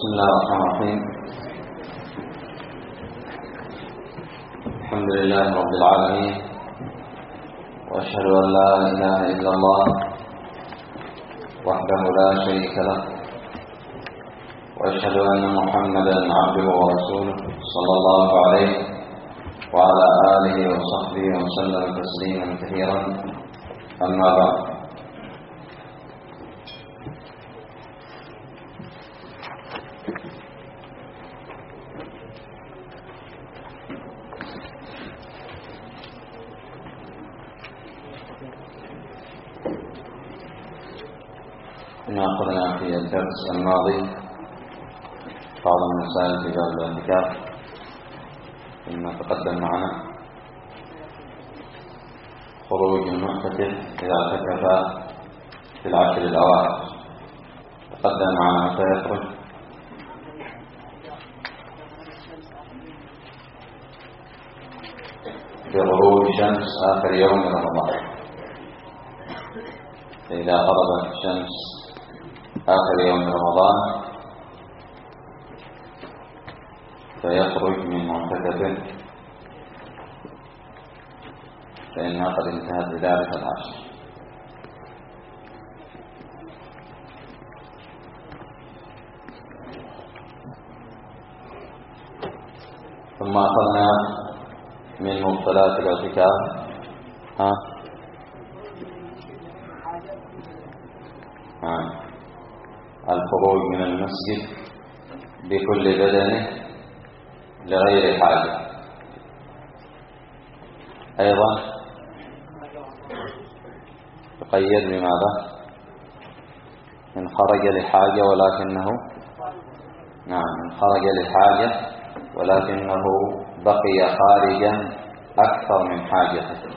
بسم الله الرحمن الرحيم. الحمد لله رب العالمين، وأشهد أن لا إله إلا الله وحده لا شريك له، وأشهد أن محمدا عبده ورسوله صلى الله عليه وعلى آله وصحبه وسلم تسليما كثيرا. أما بعد، كما أخذنا في الدرس الماضي بعض المسائل في باب الاعتكاف مما تقدم معنا. خروج المعتكف إذا اعتكف في العشر الأواخر، تقدم معنا متى يخرج. بغروب شمس آخر يوم من رمضان، إذا غربت الشمس آخر يوم من رمضان فيخرج من معتكفه، فإنها قد انتهت بذلك العشر. ثم أخذنا من مبطلات الاعتكاف الخروج من المسجد بكل بدنه لغير حاجة. أيضا تقيد بماذا؟ إن خرج لحاجة ولكنه إن خرج لحاجة ولكنه بقي خارجا أكثر من حاجته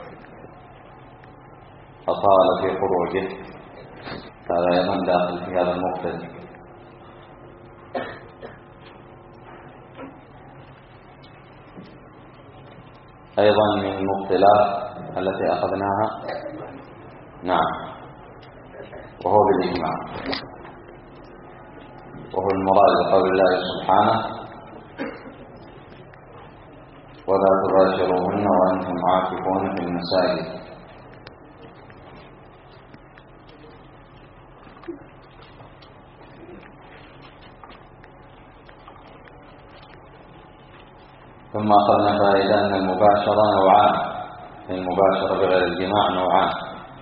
فطال في خروجه، هذا أيضا داخل في هذا المقتضى. أيضا من المبطلات التي أخذناها وهو بالإجماع، وهو المراد بقول الله سبحانه: ولا تباشروهن وأنتم عاكفون في المساجد. ثم أخذنا فائدة أن المباشرة نوعان، المباشرة بغير الجماع نوعان.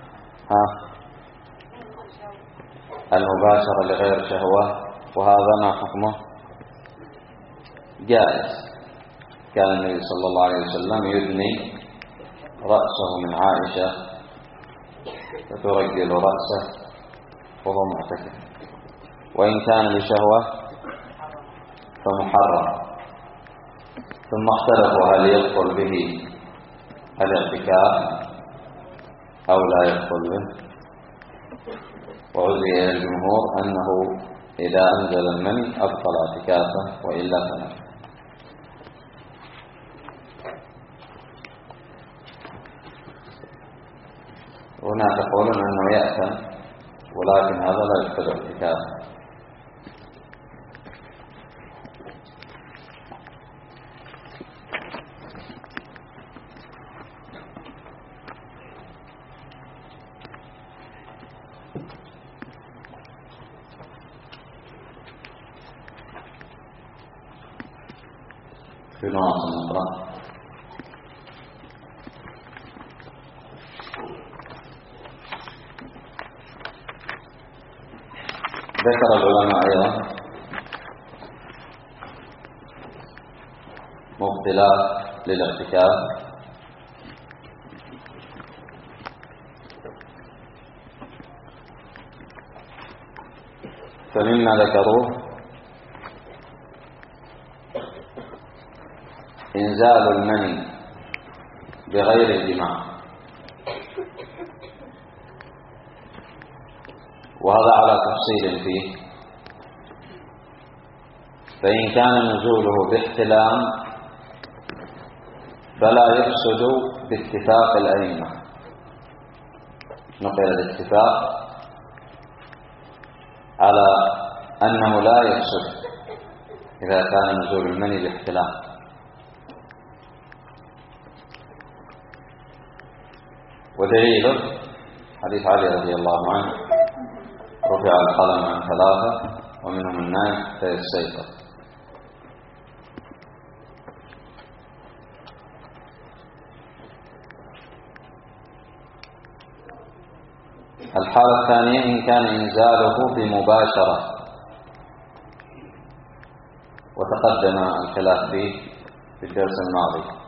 المباشرة لغير شهوة، وهذا ما حكمه جائز. كان النبي صلى الله عليه وسلم يدني رأسه من عائشة فترجل رأسه وهو معتكف، وإن كان لشهوة فمحرم. ثم اختلفوا هل يدخل به الاعتكاف أو لا يدخل به، وعزي إلى الجمهور أنه إذا أنزل المني أبطل اعتكافه وإلا فلا. هناك قولون أنه يأثم، ولكن هذا لا يدخل اعتكافه. في نواصل نقرأ. ذكر العلماء أيضا مبطلات للاعتكاف، فمما ذكروه إنزال المني بغير الجماع، وهذا على تفصيل فيه. فإن كان نزوله باحتلام فلا يفسد باتفاق الأئمة، نقل الاتفاق على أنه لا يفسد إذا كان نزول المني باحتلام. ودليله حديث علي رضي الله عنه: رفع القلم عن 3 ومنهم النائم فيستيقظ. الحالة الثانية إن كان إنزاله بمباشرة، وتقدم الخلاف فيه في الدرس الماضي.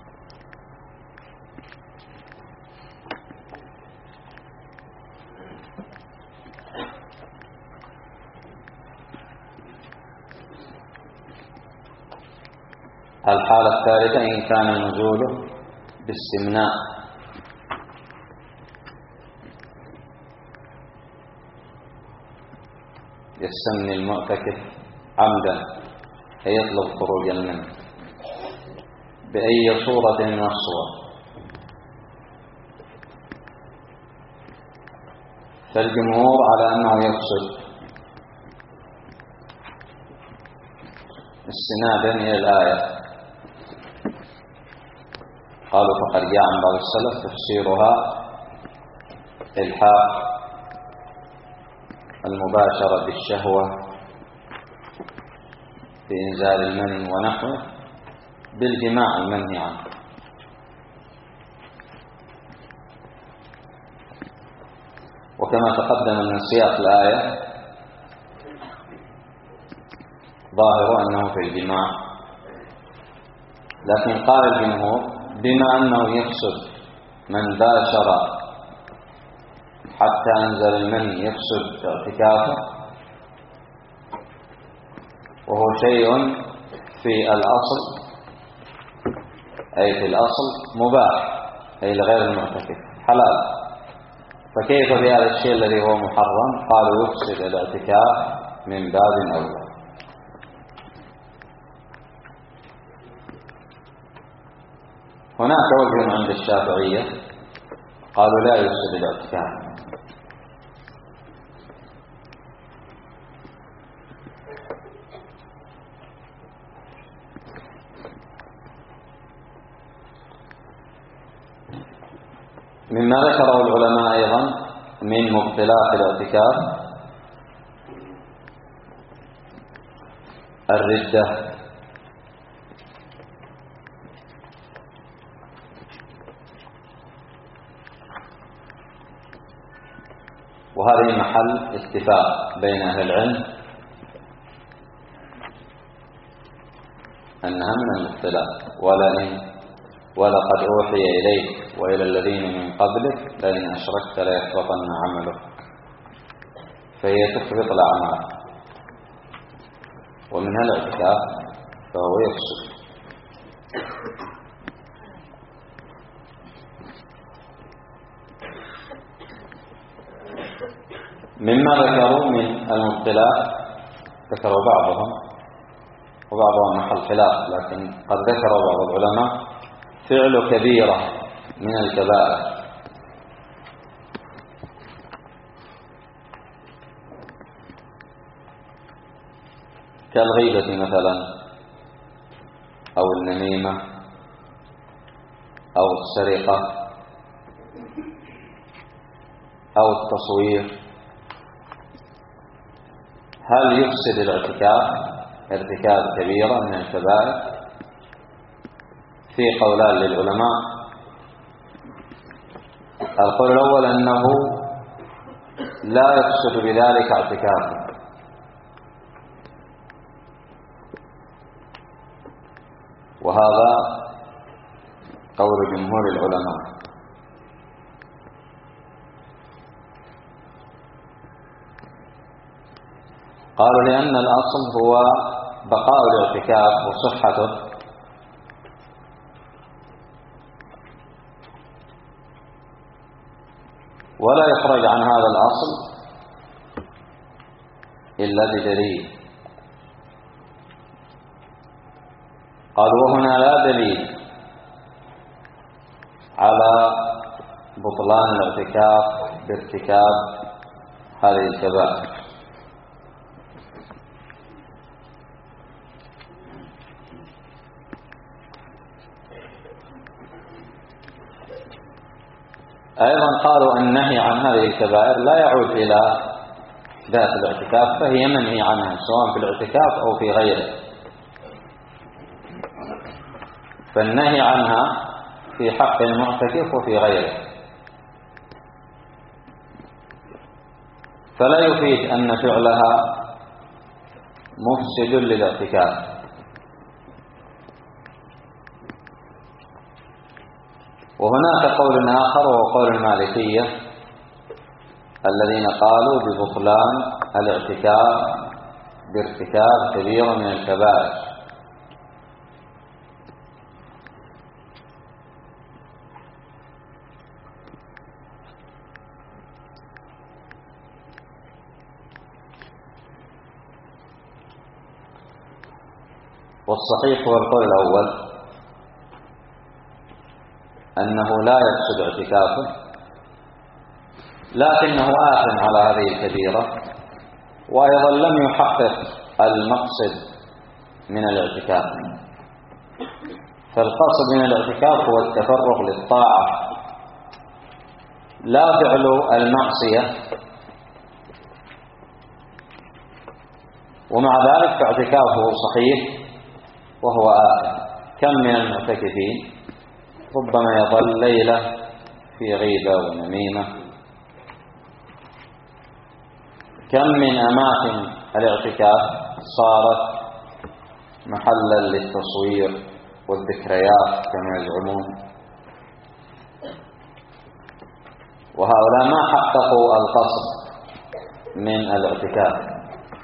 الحالة الثالثة إن كان نزوله باستمناء، يستمني المعتكف عمدا أي يطلب خروج المني بأي صورة من الصور. فالجمهور على أنه يقصد استنادا إلى الآية. قالوا فقد جاء عن بعض السلف تفسيرها إلحاق المباشرة بالشهوة بإنزال المني ونحوه بالجماع المنهي عنه. وكما تقدم من سياق الآية ظاهر أنه في الجماع، لكن قال الجمهور بما أنه يقصد من باشر حتى أنزل المني يقصد اعتكافه، وهو شيء في الأصل أي في الأصل مباح أي لغير المعتكف حلال، فكيف بهذا الشيء الذي هو محرم؟ قالوا يقصد الاعتكاف من باب أولى. هناك وجه عند الشافعية قالوا لا يقصد الاعتكاف، مما ذكره العلماء أيضا من مبطلات الاعتكاف الردة، وهذه محل اتفاق بين أهل العلم أنها من المبطلات. ولقد أوحي إليك وإلى الذين من قبلك لئن أشركت ليحبطن عملك، فهي تحبط الأعمال، ومنها الاعتكاف فهو يفسد. مما ذكروا من المبطلات ذكروا بعضهم وبعضهم محل خلاف، لكن قد ذكروا بعض العلماء فعل كبيرة من الكبائر كالغيبة مثلا أو النميمة أو السرقة أو التصوير. هل يفسد الاعتكاف ارتكاب كبيرة من الكبائر؟ في قولان للعلماء. القول الأول أنه لا يفسد بذلك اعتكافه، وهذا قول جمهور العلماء. قالوا لأن الأصل هو بقاء الاعتكاف وصحته، ولا يخرج عن هذا الأصل إلا بدليل. قالوا وهنا لا دليل على بطلان الاعتكاف بارتكاب هذه الكبائر، أيضا قالوا النهي عن هذه الكبائر لا يعود إلى ذات الاعتكاف، فهي منهي عنها سواء في الاعتكاف أو في غيره، فالنهي عنها في حق المعتكف وفي غيره، فلا يفيد أن فعلها مفسد للاعتكاف. وهناك قول آخر وهو قول المالكية الذين قالوا ببطلان الاعتكاف بارتكاب كبير من الكبائر، والصحيح هو القول الأول أنه لا يفسد اعتكافه، لكنه آثم على هذه الكبيرة، وأيضا لم يحقق المقصد من الاعتكاف. فالقصد من الاعتكاف هو التفرغ للطاعة لا فعل المعصية، ومع ذلك فاعتكافه صحيح وهو آثم. كم من المعتكفين ربما يظل ليلة في غيبة ونميمة، كم من أماكن الاعتكاف صارت محلا للتصوير والذكريات كما يزعمون، وهؤلاء ما حققوا القصد من الاعتكاف.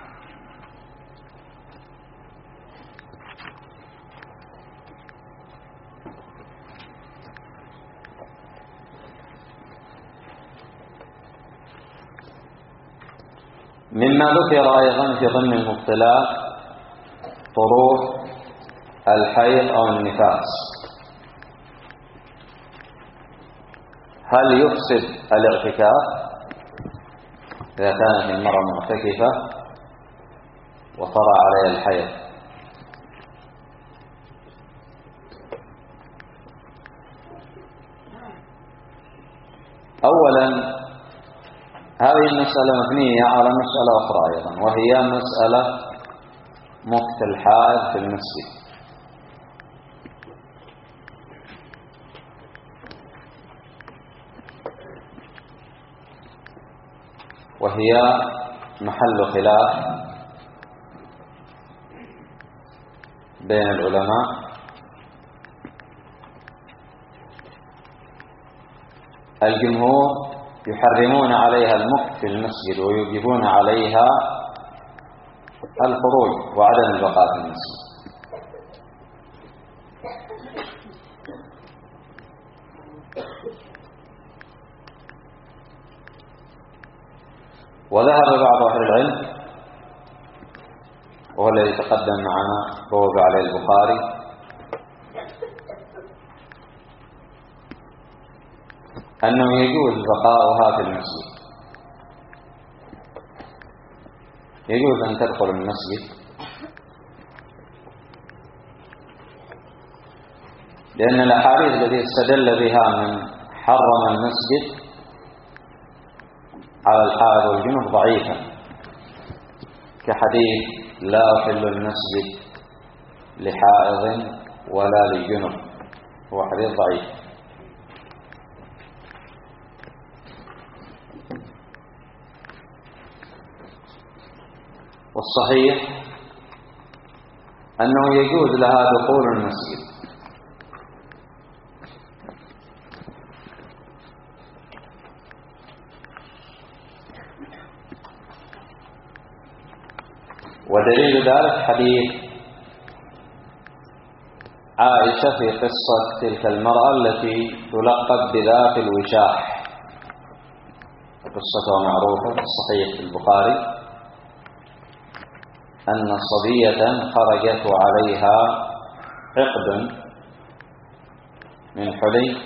مما ذكر أيضا في ضمن المبطلات طروح الحيض أو النفاس. هل يفسد الاعتكاف إذا كانت المرأة معتكفة وطرأ عليها الحيض؟ أولا هذه المسألة مبنية على مسألة أخرى أيضا، وهي مسألة مكث الحائض في المسجد، وهي محل خلاف بين العلماء. الجمهور يحرمون عليها المكث في المسجد ويوجبون عليها الخروج وعدم البقاء في المسجد. وذهب بعض أهل العلم، وهو الذي تقدم معنا ووقع عليه البخاري، أنه يجوز بقاؤها في المسجد، يجوز أن تدخل المسجد، لأن الأحاديث التي استدل بها من حرم المسجد على الحائض والجنوب ضعيفة، كحديث لا أحل المسجد لحائض ولا لجنوب، هو حديث ضعيف. والصحيح أنه يجوز لها دخول المسجد، ودليل ذلك حديث عائشة في قصة تلك المرأة التي تلقب بذات الوشاح، قصتها معروفة في الصحيح في البخاري، أن صبية خرجت وعليها عقد من حلي،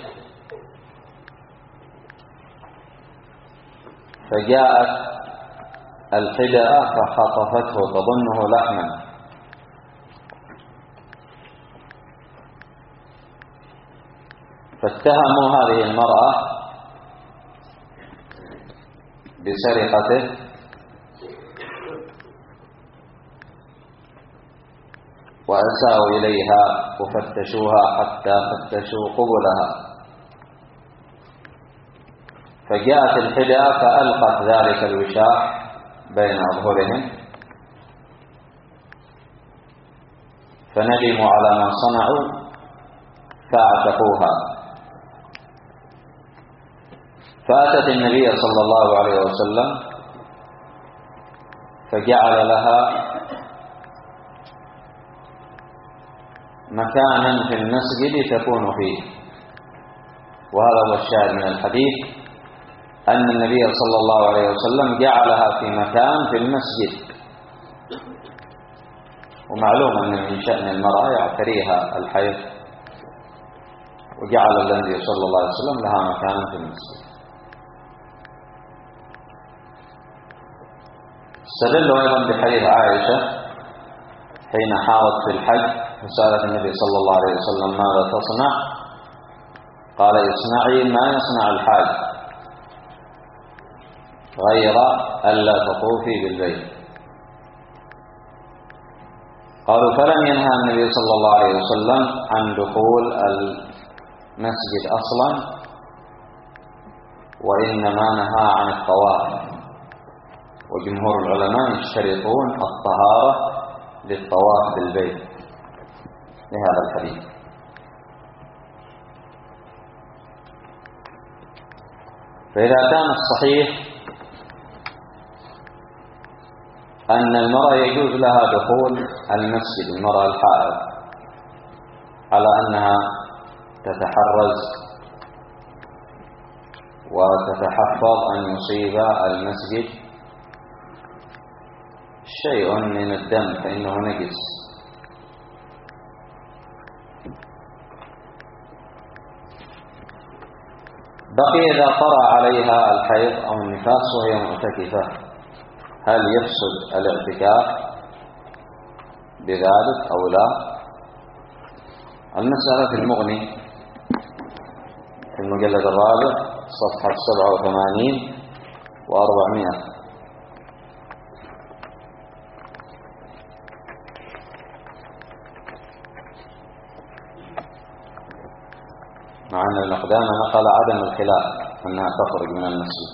فجاءت الحدأة فخطفته تظنه لحما، فاتهموا هذه المرأة بسرقته وأساءوا إليها وفتشوها حتى فتشوا قبلها، فجاءت الحدى فألقت ذلك الوشاح بين أظهرهم، فندموا على ما صنعوا فاعتقوها، فأتت النبي صلى الله عليه وسلم فجعل لها مكانا في المسجد تكون فيه. وهذا هو الشاهد من الحديث، أن النبي صلى الله عليه وسلم جعلها في مكان في المسجد، ومعلوم أن من شأن المرأة يعتريها الحيض، وجعل النبي صلى الله عليه وسلم لها مكانا في المسجد. استدلوا أيضا بحديث عائشة حين حاضت في الحج فسألت النبي صلى الله عليه وسلم ماذا تصنع؟ قال اصنعي ما يصنع الحاج غير ألا تطوفي بالبيت. قالوا فلم ينهى النبي صلى الله عليه وسلم عن دخول المسجد أصلا، وإنما نهى عن الطواف، وجمهور العلماء يشترطون الطهارة للطواف بالبيت لهذا الحديث. فإذا كان الصحيح أن المرأة يجوز لها دخول المسجد، المرأة الحائض، على أنها تتحرز وتتحفظ أن يصيب المسجد شيء من الدم فإنه نجس، بقي إذا طرأ عليها الحيض أو النفاس وهي معتكفة، هل يفسد الاعتكاف بذلك أو لا؟ المسألة في المغني في المجلد الرابع صفحة 87 و400. مع أن المقدام نقل عدم الخلاف أنها تخرج من المسجد،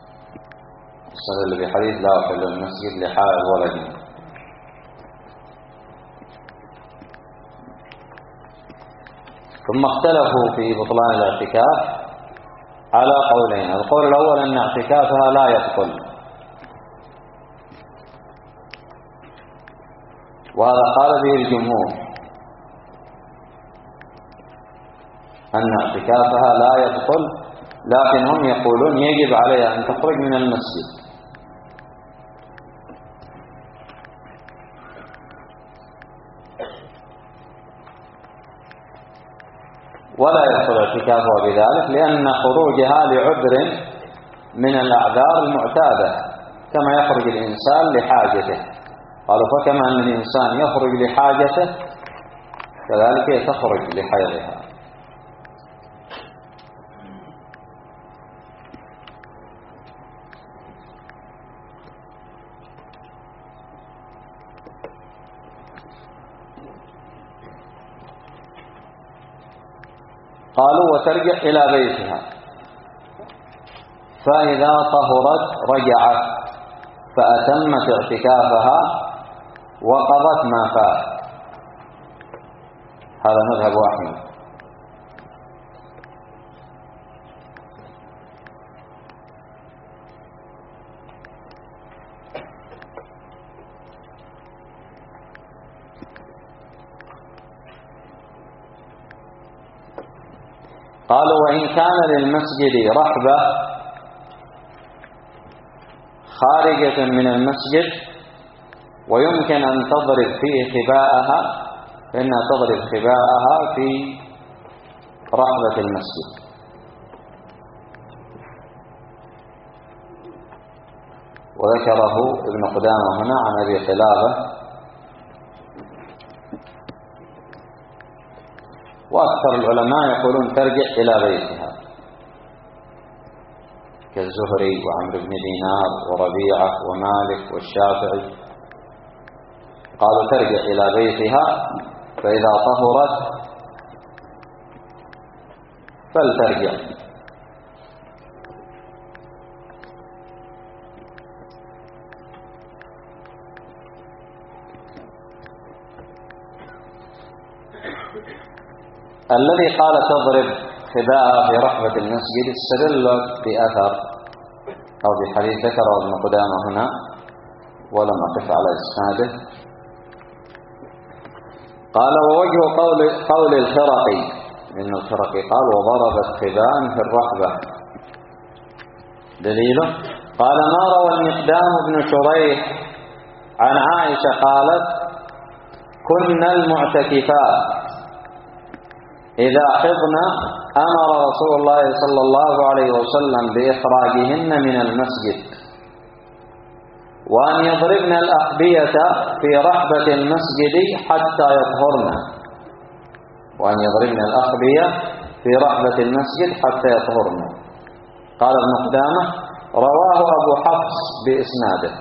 استدل بحديث لا يحل المسجد لحائض ولا جنب. ثم اختلفوا في بطلان الاعتكاف على قولين. القول الأول أن اعتكافها لا يبطل، وهذا قال به الجمهور أن اعتكافها لا يبطل، لكن هم يقولون يجب عليها أن تخرج من المسجد. ولا يبطل اعتكافها بذلك، لأن خروجها لعذر من الأعذار المعتادة، كما يخرج الإنسان لحاجته. قالوا فكما أن الإنسان يخرج لحاجته كذلك تخرج لحيضها. قالوا وترجع إلى بيتها، فإذا طهرت رجعت فأتمت اعتكافها وقضت ما فات. هذا مذهب أحمد. قالوا وإن كان للمسجد رحبة خارجة من المسجد ويمكن أن تضرب فيه خباءها، فإنها تضرب خباءها في رحبة المسجد. وذكره ابن قدامة هنا عن أبي قلابة، وأكثر العلماء يقولون ترجع إلى بيتها. كالزهري وعمرو بن دينار وربيعة ومالك والشافعي، قالوا ترجع إلى بيتها، فإذا طهرت فلترجع. الذي قال تضرب خباءها في رحبة المسجد استدل بأثر أو بحديث ذكره ابن قدامة هنا ولم أقف على إسناده. قال ووجه قول الخرقي، إن الخرقي قال وضربت خباء في الرحبة، دليله قال ما روى المقدام بن شريح عن عائشة قالت كنا المعتكفات إذا حضن أمر رسول الله صلى الله عليه وسلم بإخراجهن من المسجد وأن يضربن الأحبية في رحبة المسجد حتى يطهرن، وأن يضربن الأحبية في رحبة المسجد حتى يطهرن. قال ابن قدامة رواه أبو حفص بإسناده.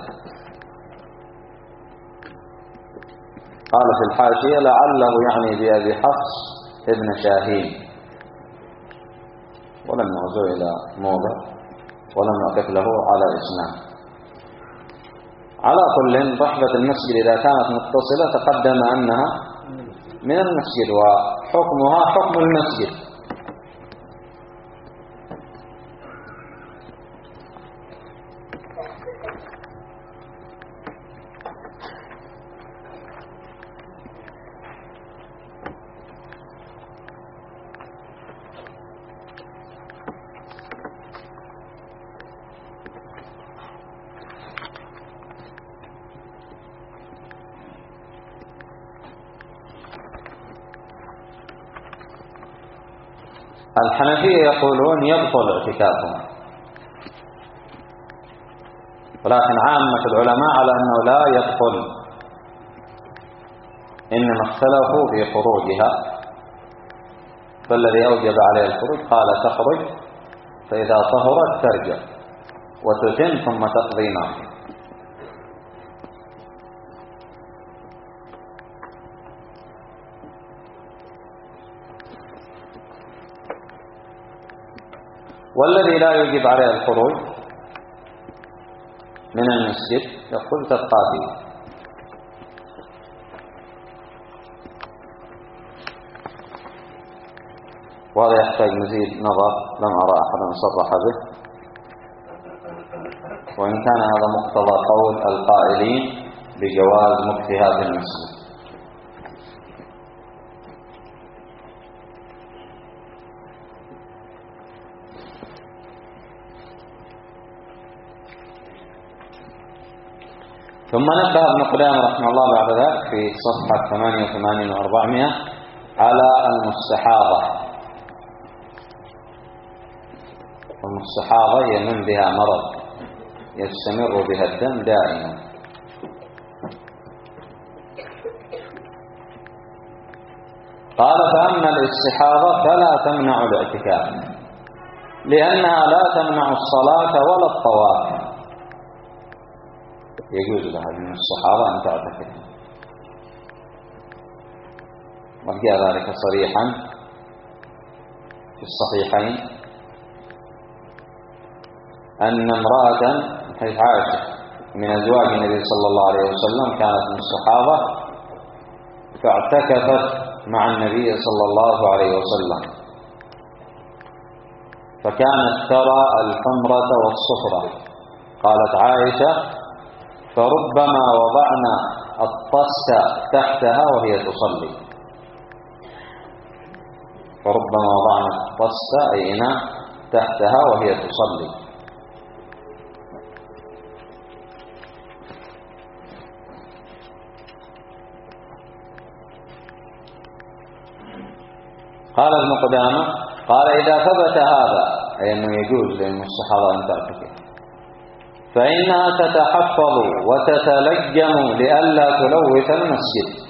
قال في الحاشية لعله يعني بأبي حفص ابن شاهين، ولم نرجع إلى موضع ولم نقف له على إسناد. على كل رحبة المسجد إذا كانت متصلة تقدم أنها من المسجد وحكمها حكم المسجد. الحنفية يقولون يبطل اعتكافهم، ولكن عامة العلماء على أنه لا يبطل، إنما اختلفوا في خروجها. فالذي أوجب عليه الخروج قال تخرج، فإذا طهرت ترجع وتتم ثم تقضي نافلة. والذي لا يجب عليه الخروج من المسجد يقول تبقى فيه. وهذا يحتاج مزيد نظر، لم أرى أحدا صرح به، وإن كان هذا مقتضى قول القائلين بجواز مكثها في المسجد. ثم نبه ابن قدامة رحمه الله بعد ذلك في صفحة 88 و400 على المستحاضة. والمستحاضة هي من بها مرض يستمر بها الدم دائما. قال فأما الاستحاضة فلا تمنع الاعتكاف، لأنها لا تمنع الصلاة ولا الطواف، يجوز لها من الصحابة أن تعتكف. وجاء ذلك صريحا في الصحيحين أن امرأة حيث عائشة من أزواج النبي صلى الله عليه وسلم كانت من الصحابة فاعتكفت مع النبي صلى الله عليه وسلم، فكانت ترى الحمرة والصفرة. قالت عائشة فربما وضعنا الطست تحتها وهي تصلي، فربما وضعنا الطست أي إناء تحتها وهي تصلي. قال ابن قدامة قال إذا ثبت هذا أي أنه يجوز للمستحاضة أن تعتكف، فإنها تتحفظ وتتلجم لئلا تلوث المسجد.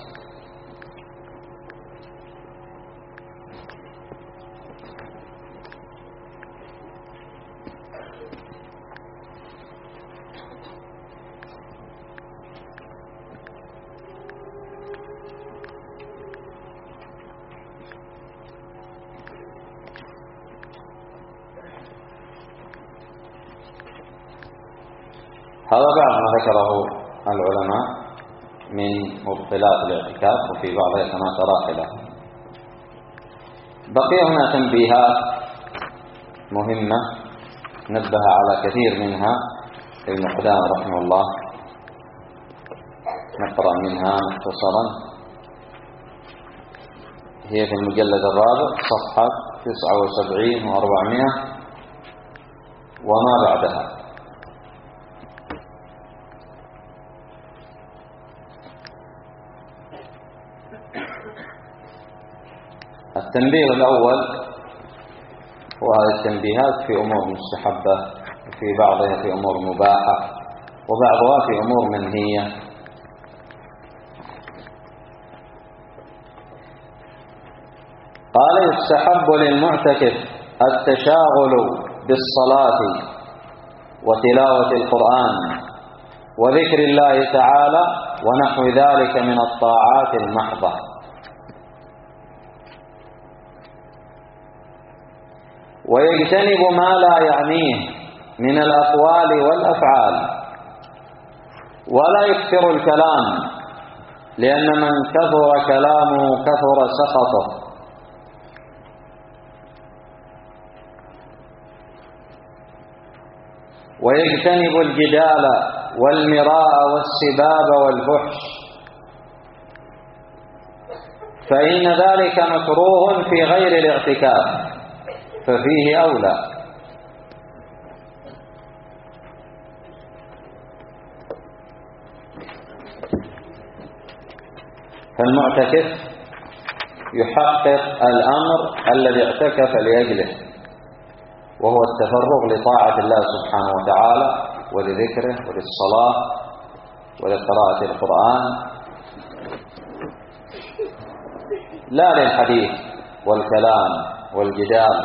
هذا بعض ما ذكره العلماء من مبطلات الاعتكاف، وفي بعضها كما تراحله. بقي هنا تنبيهات مهمة نبه على كثير منها ابن قدامة رحمه الله، نقرأ منها مختصرا. هي في المجلد الرابع صفحة 79 و400 وما بعدها. التنبيه الأول وهذه التنبيهات في أمور مستحبة، وفي بعضها في أمور مباحة، وبعضها في أمور منهية. قال: يستحب للمعتكف التشاغل بالصلاة وتلاوة القرآن وذكر الله تعالى ونحو ذلك من الطاعات المحضة، ويجتنب ما لا يعنيه من الأقوال والأفعال، ولا يكثر الكلام، لأن من كثر كلامه كثر سخطه. ويجتنب الجدال والمراء والسباب والفحش، فإن ذلك مكروه في غير الاعتكاف، ففيه أولى. فالمعتكف يحقق الأمر الذي اعتكف لأجله، وهو التفرغ لطاعة الله سبحانه وتعالى ولذكره وللصلاة ولقراءة القرآن، لا للحديث والكلام والجدال.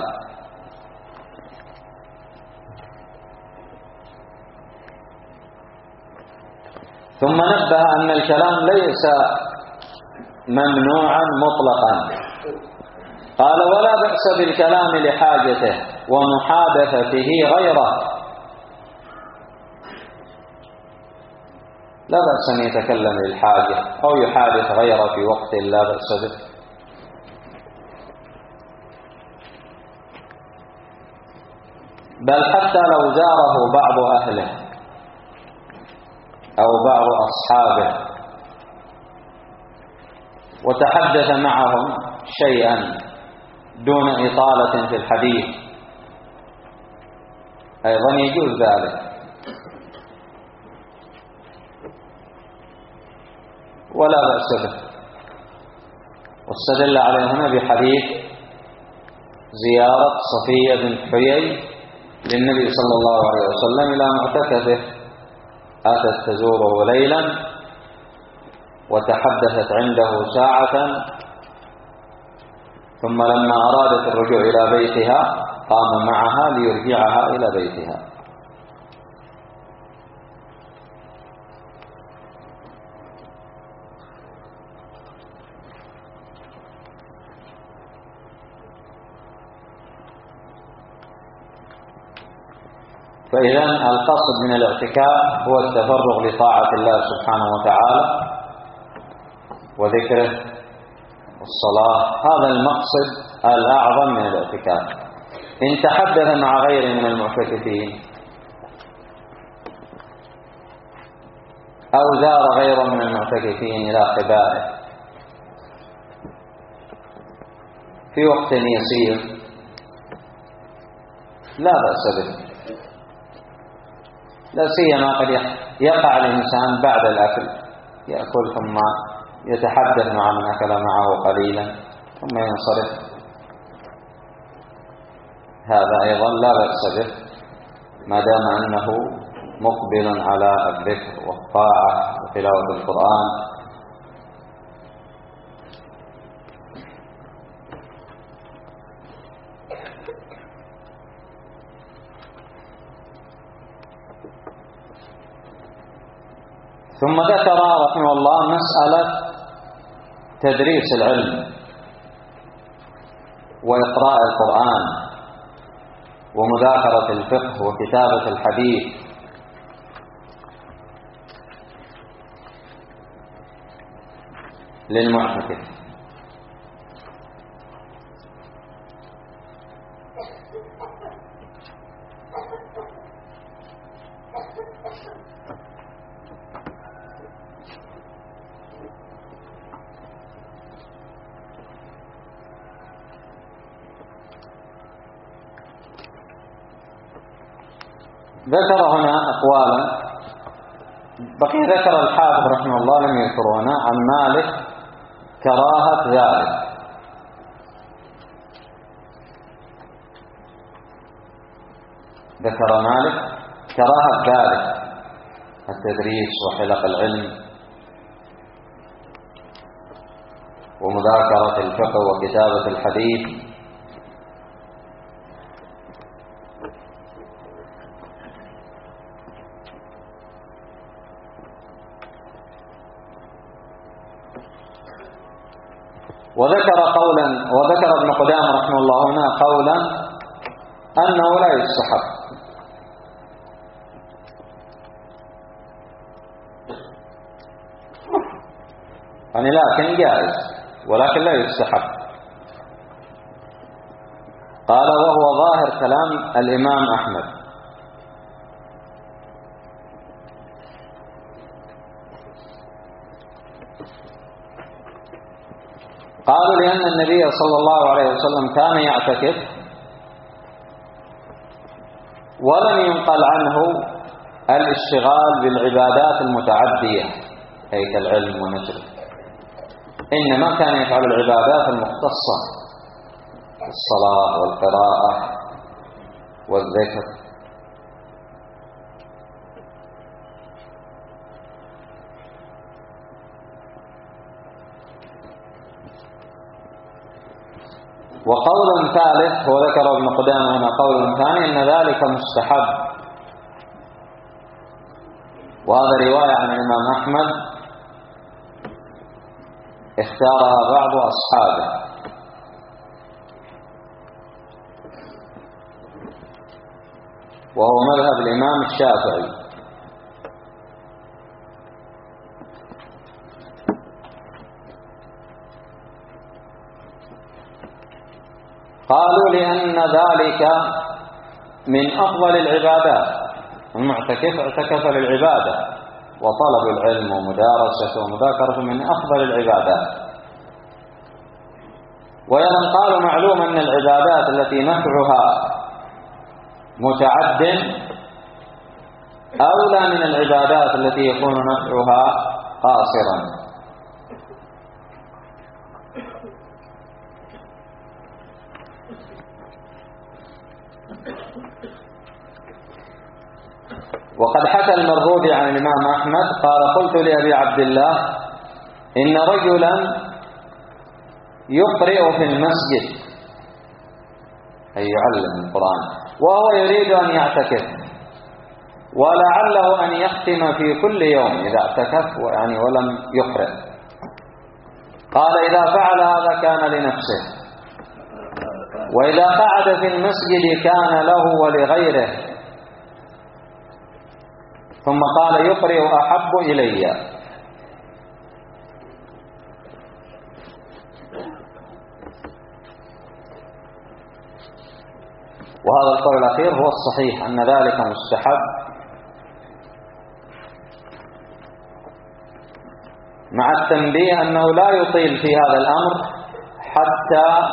ثم نبه أن الكلام ليس ممنوعا مطلقا. قال: ولا بأس بالكلام لحاجته ومحادثته غيره. لا بأس أن يتكلم للحاجة أو يحادث غيره في وقت لا بأس به. بل حتى لو زاره بعض أهله أو بعض أصحابه وتحدث معهم شيئا دون إطالة في الحديث، أيضا يجوز ذلك. ولا بأس به. واستدل عليه هنا بحديث زيارة صفية بنت حيي للنبي صلى الله عليه وسلم إلى معتكفه، أتت تزوره ليلا وتحدثت عنده ساعة، ثم لما أرادت الرجوع إلى بيتها قام معها ليرجعها إلى بيتها. فإذا القصد من الاعتكاف هو التفرغ لطاعة الله سبحانه وتعالى وذكره والصلاة، هذا المقصد الأعظم من الاعتكاف. إن تحدث مع غيره من المعتكفين أو زار غيره من المعتكفين إلى قبائه في وقت يسير لا بأس به، لا سيما قد يقع الإنسان بعد الأكل يأكل ثم يتحدث مع من أكل معه قليلا ثم ينصرف، هذا أيضا لا بأس به ما دام أنه مقبل على الذكر والطاعة وتلاوة القرآن. ثم ذكر رحمه الله مسألة تدريس العلم وإقراء القرآن ومذاكرة الفقه وكتابة الحديث للمعتكف. ذكر هنا أقوالا، بقي ذكر الحافظ رحمه الله لم يذكر هنا عن مالك كراهة ذلك. ذكر مالك كراهة ذلك، التدريس وحلق العلم ومذاكرة الفقه وكتابة الحديث. وذكر ابن قدامة رحمه الله هنا قولا أنه لا يستحب، يعني لكن جائز ولكن لا يستحب. قال وهو ظاهر كلام الإمام أحمد. قالوا لأن النبي صلى الله عليه وسلم كان يعتكف ولم ينقل عنه الاشتغال بالعبادات المتعدية أي كالعلم ونشره، إنما كان يفعل العبادات المختصة، الصلاة والقراءة والذكر. وقول ثالث هو ذكر ابن قدامة هنا قول ثاني أن ذلك مستحب، وهذا رواية عن الإمام أحمد اختارها بعض أصحابه، وهو مذهب الإمام الشافعي. قالوا لأن ذلك من أفضل العبادات، المعتكف اعتكف للعبادة وطلب العلم ومدارسته ومذاكرته من أفضل العبادات. وأيضا قالوا معلوم أن العبادات التي نفعها متعد أولى من العبادات التي يكون نفعها قاصرا. وقد حكى المروذي عن الإمام أحمد قال قلت لأبي عبد الله إن رجلا يقرئ في المسجد أي يعلم القرآن وهو يريد أن يعتكف، ولعله أن يختم في كل يوم إذا اعتكف يعني ولم يقرئ. قال إذا فعل هذا كان لنفسه، وإذا قعد في المسجد كان له ولغيره. ثم قال يقرئ أحب إلي. وهذا القول الأخير هو الصحيح أن ذلك مستحب، مع التنبيه أنه لا يطيل في هذا الأمر حتى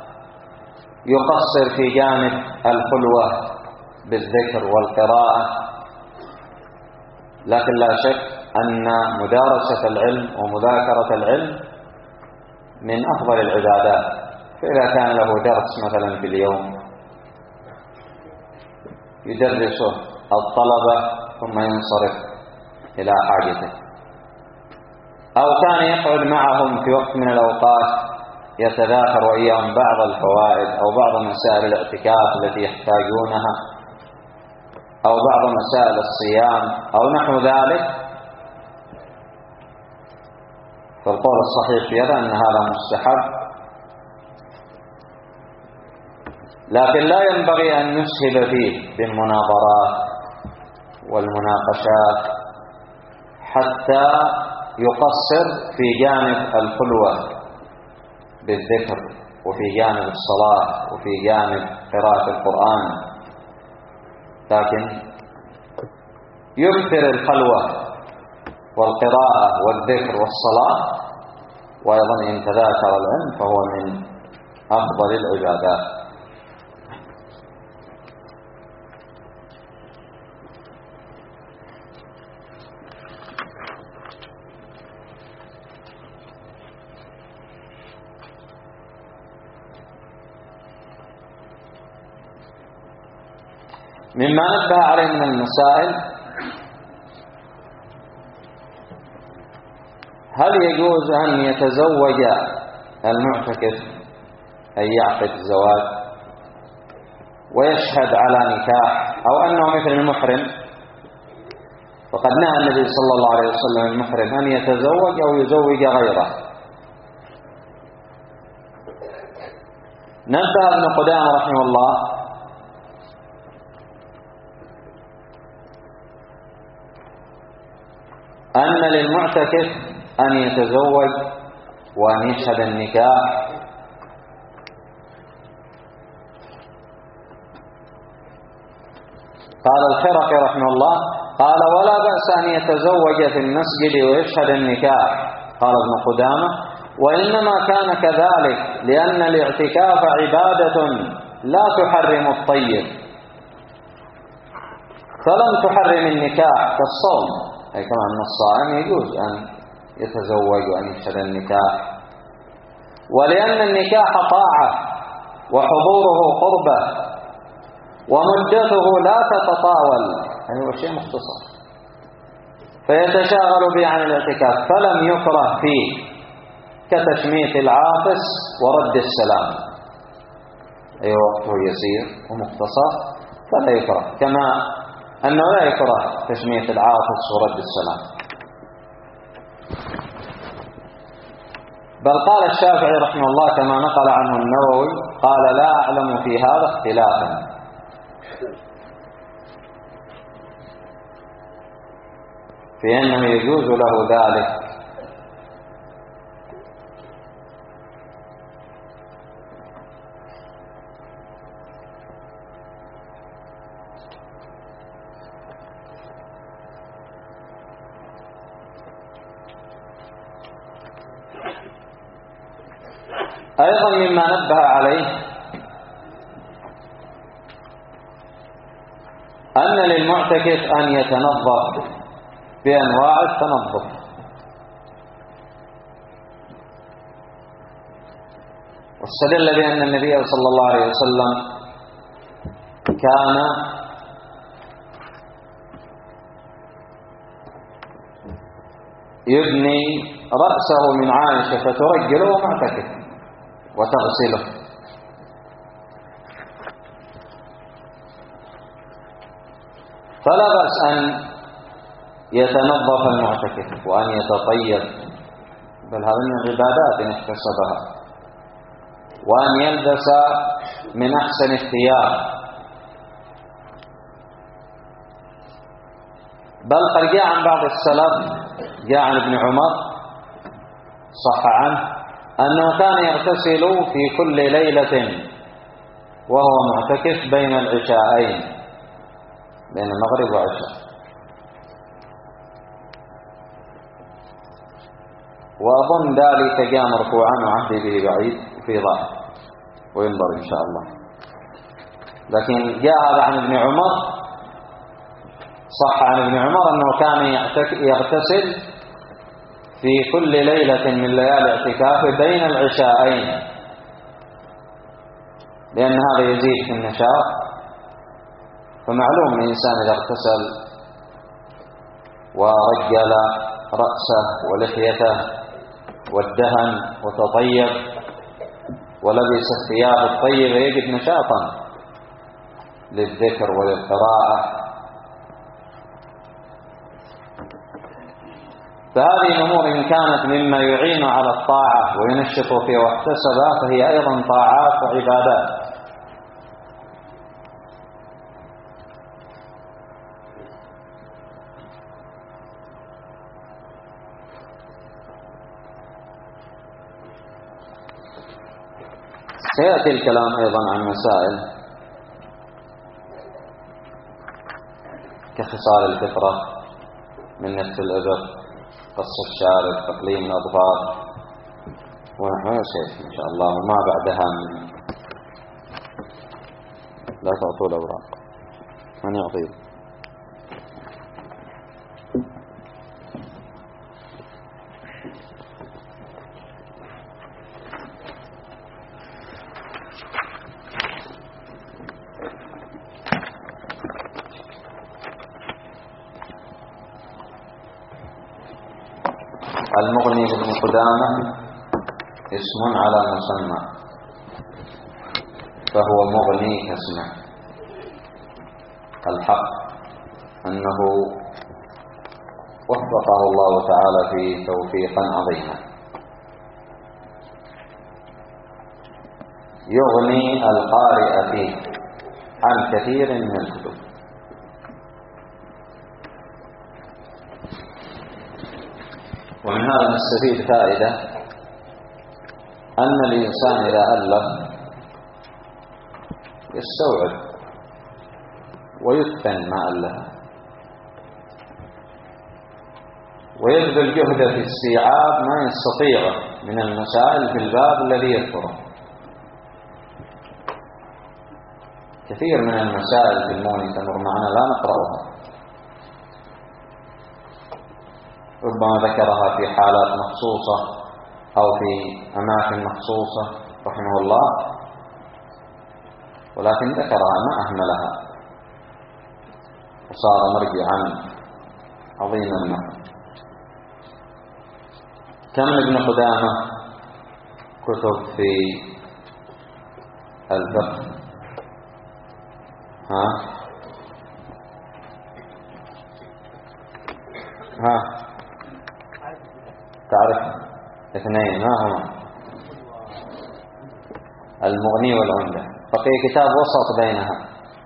يقصر في جانب الخلوة بالذكر والقراءة. لكن لا شك أن مدارسة العلم ومذاكرة العلم من أفضل العبادات. فإذا كان له درس مثلا في اليوم يدرسه الطلبة ثم ينصرف إلى حاجته، أو كان يقعد معهم في وقت من الأوقات يتذاكر وإياهم بعض الفوائد أو بعض مسائل الاعتكاف التي يحتاجونها أو بعض مسائل الصيام أو نحو ذلك، فالقول الصحيح في هذا أن هذا مستحب. لكن لا ينبغي أن نسهب فيه بالمناظرات والمناقشات حتى يقصر في جانب الخلوة بالذكر، وفي جانب الصلاة، وفي جانب قراءة القرآن، لكن يكثر الخلوة والقراءة والذكر والصلاة، وأيضا إن تذاكر العلم فهو من أفضل العبادات. مما نبه عليه من المسائل: هل يجوز أن يتزوج المعتكف، أن يعقد زواج ويشهد على نكاح، أو أنه مثل المحرم؟ وقد نهى النبي صلى الله عليه وسلم المحرم أن يتزوج أو يزوج غيره. نبه ابن قدامة رحمه الله أن للمعتكف أن يتزوج وأن يشهد النكاح، قال الخرقي رحمه الله: قال ولا بأس أن يتزوج في المسجد ويشهد النكاح. قال ابن قدامة: وإنما كان كذلك لأن الاعتكاف عبادة لا تحرم الطيب، فلم تحرم النكاح كالصوم، أي كما أن الصائم يجوز أن يتزوج وأن يشهد النكاح، ولأن النكاح طاعة وحضوره قربة ومدته لا تتطاول، يعني هو شيء مختصر، فيتشاغل به عن الاعتكاف، فلم يكره فيه كتشميت العاطس ورد السلام، أي وقته يسير ومختصر فلا يكره، كما أنه لا يكره تشميت العاطس ورد السلام. بل قال الشافعي رحمه الله كما نقل عنه النووي: قال لا أعلم في هذا اختلافا. في أنه يجوز له ذلك. أيضا مما نبه عليه أن للمعتكف أن يتنظف بأنواع التنظف، واستدل بأن النبي صلى الله عليه وسلم كان يبني رأسه من عائشة فترجله ومعتكف وتغسله. فلا بأس أن يتنظف المعتكف وأن يتطيب، بل هذا من العبادات إن اكتسبها، وأن يلبس من أحسن الثياب، بل قد جاء عن بعض السلف، جاء عن ابن عمر صح عنه أنه كان يغتسل في كل ليلة وهو معتكف بين العشاءين، بين المغرب والعشاء، وأظن ذلك جاء مرفوعا وعهدي به بعيد في ظاهر وينظر إن شاء الله. لكن جاء هذا عن ابن عمر، صح عن ابن عمر أنه كان يغتسل في كل ليلة من ليالي اعتكافه بين العشاءين، لأن هذا يزيد في النشاط. فمعلوم الإنسان إذا اغتسل ورجل رأسه ولحيته والدهن وتطيب ولبس الثياب الطيبة يجد نشاطا للذكر وللقراءة. فهذه الأمور إن كانت مما يعين على الطاعة وينشط فيها واحتسبها فهي أيضا طاعات وعبادات. سيأتي الكلام أيضا عن مسائل كخصال الفطرة من نفس الإبر، قص الشارب، تقليم الأظفار، ونحن شيء إن شاء الله. وما بعدها من لا تعطوا الأوراق، من يعطيه؟ المغني بن قدامة اسم على مسمى، فهو مغني كاسمه. الحق أنه وفقه الله تعالى في توفيقا عظيما، يغني القارئ فيه عن كثير من الكتب. ومن هذا نستفيد فائدة أن الإنسان إذا ألف يستوعب ويتقن ما ألف، ويبذل جهده في استيعاب ما يستطيعه من المسائل في الباب الذي يذكره. كثير من المسائل في المغني تمر معنا لا نقرأها، ربما ذكرها في حالات مخصوصة أو في أماكن مخصوصة رحمه الله، ولكن ذكرها ما أهملها وصار مرجعا عظيما له. كم ابن قدامة كتب في الفقه؟ ها تعرف؟ اثنين، ما هما؟ المغني والعمدة. بقي كتاب وسط بينها.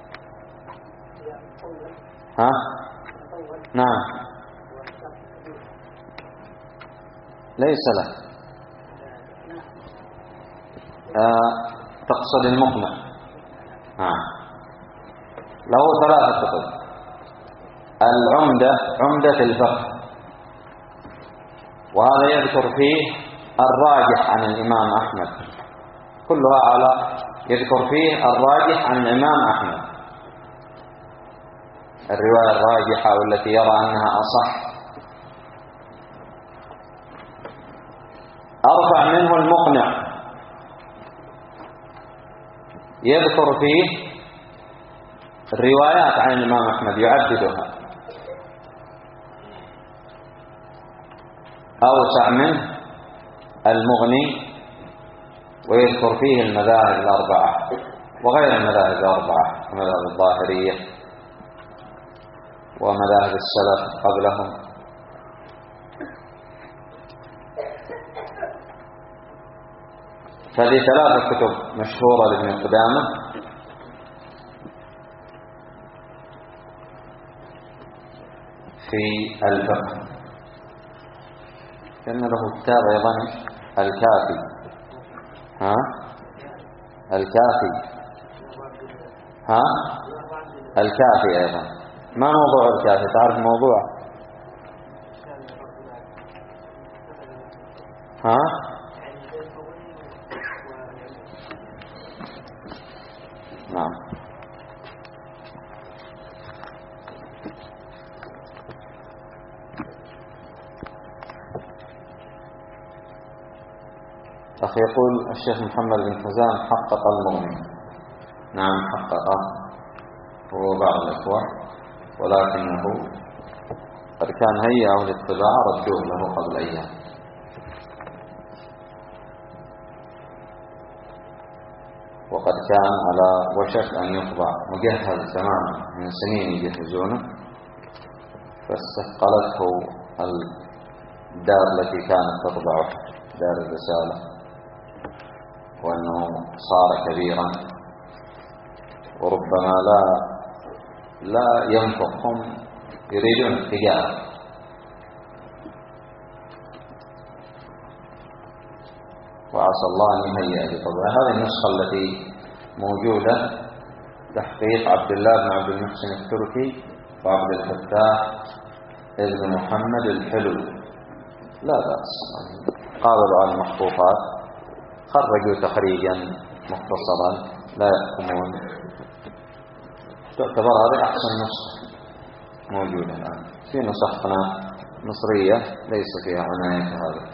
نعم، ليس له. تقصد المقنع؟ له 3 كتب. العمدة، عمدة الفقه، وهذا يذكر فيه الراجح عن الإمام أحمد، كلها على يذكر فيه الراجح عن الإمام أحمد، الرواية الراجحة والتي يرى أنها أصح. أرفع منه المقنع، يذكر فيه الروايات عن الإمام أحمد يعددها. أوسع منه المغني، ويذكر فيه المذاهب الأربعة وغير المذاهب الأربعة، مذاهب الظاهرية ومذاهب السلف قبلهم. فهذه 3 كتب مشهورة لابن قدامة. في الفقه كان له كتاب أيضا الكافي. الكافي الكافي أيضا. ما موضوع الكافي؟ تعرف موضوع؟ نعم. أخي يقول الشيخ محمد بن فزان حقق المغني. نعم حققه هو بعض الإخوة، ولكنه قد كان هيئه للطباعة ردوه له قبل أيام. وقد كان على وشك أن يطبع مجهز تماما من سنين يجهزونه، فاستثقلته الدار التي كانت تطبعه، دار الرسالة، وأنه صار كبيرا وربما لا ينفقهم، يريدون التجارة. وعسى الله أن يهيئ بفضله. هذه النسخة التي موجودة تحقيق عبد الله بن عبد المحسن التركي وعبد الفتاح ابن محمد الحلو، لا بأس، قابلوا على المحقوقات، خرجوا تخريجا مختصرا لا يحكمون. تعتبر هذه أحسن نسخة موجودة الآن. في نسخنا مصرية ليس فيها عناية هذا.